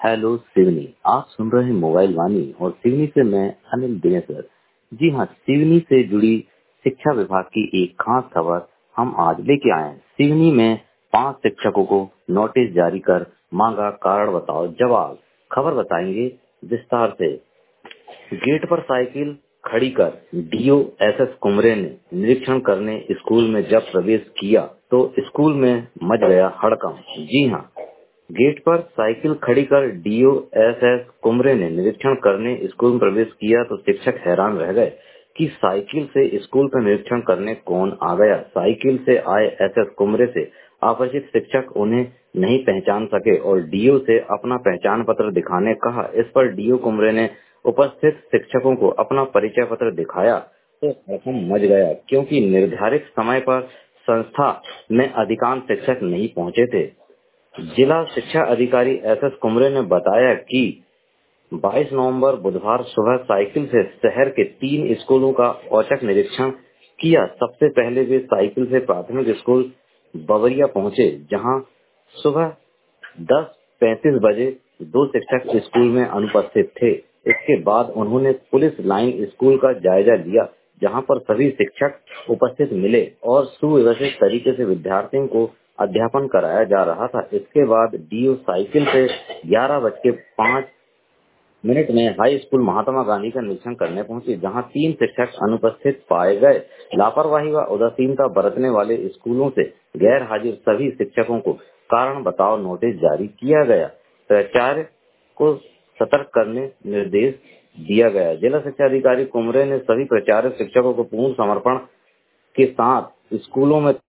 Hello Seoni, आप सुन रहे हैं मोबाइल वाणी और सिवनी से मैं अनिल दिनेसर। जी हाँ, सिवनी से जुड़ी शिक्षा विभाग की एक खास खबर हम आज लेके आए हैं। सिवनी में 5 शिक्षकों को नोटिस जारी कर मांगा कारण बताओ जवाब। खबर बताएंगे विस्तार से। गेट पर साइकिल खड़ी कर डीओ एसएस कुमरे ने निरीक्षण करने स्कूल में जब प्रवेश किया तो स्कूल में मच गया हड़कंप। जी हाँ, गेट पर साइकिल खड़ी कर डीओ एसएस कुमरे ने निरीक्षण करने स्कूल में प्रवेश किया तो शिक्षक हैरान रह गए कि साइकिल से स्कूल पर निरीक्षण करने कौन आ गया। साइकिल से आए एसएस कुमरे से अपरिचित शिक्षक उन्हें नहीं पहचान सके और डीओ से अपना पहचान पत्र दिखाने कहा। इस पर डीओ कुमरे ने उपस्थित शिक्षकों को अपना परिचय पत्र दिखाया तो हड़कंप मच गया, क्योंकि निर्धारित समय पर संस्था में अधिकांश शिक्षक नहीं पहुंचे थे। जिला शिक्षा अधिकारी एसएस कुमरे ने बताया कि 22 नवंबर बुधवार सुबह साइकिल से शहर के 3 स्कूलों का औचक निरीक्षण किया। सबसे पहले वे साइकिल से प्राथमिक स्कूल बबरिया पहुंचे, जहां सुबह 10:35 बजे 2 शिक्षक स्कूल में अनुपस्थित थे। इसके बाद उन्होंने पुलिस लाइन स्कूल का जायजा लिया, जहां पर सभी शिक्षक उपस्थित मिले और सुव्यवस्थित तरीके से विद्यार्थियों को अध्यापन कराया जा रहा था। इसके बाद डीओ साइकिल से 11:05 में हाई स्कूल महात्मा गांधी का निरीक्षण करने पहुंचे, जहां 3 शिक्षक अनुपस्थित पाए गए। लापरवाही व उदासीनता बरतने वाले स्कूलों से गैर हाजिर सभी शिक्षकों को कारण बताओ नोटिस जारी किया गया। प्राचार्य को सतर्क करने निर्देश दिया गया। जिला शिक्षा अधिकारी कुमरे ने सभी प्राचार्य शिक्षकों को पूर्ण समर्पण के साथ स्कूलों में